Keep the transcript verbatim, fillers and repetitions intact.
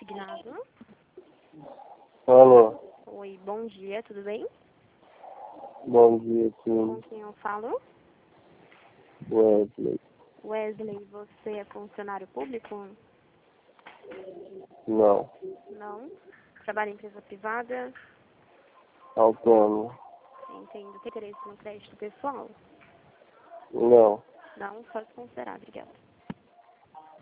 Designados. Alô, Oi, bom dia, tudo bem? bom dia, Com sim. quem eu falo? Wesley. Wesley, você é funcionário público? Não. Não. Trabalha em empresa privada? Autônomo. Entendo. Tem interesse no crédito pessoal? Não. Não, só desconsiderar, obrigada.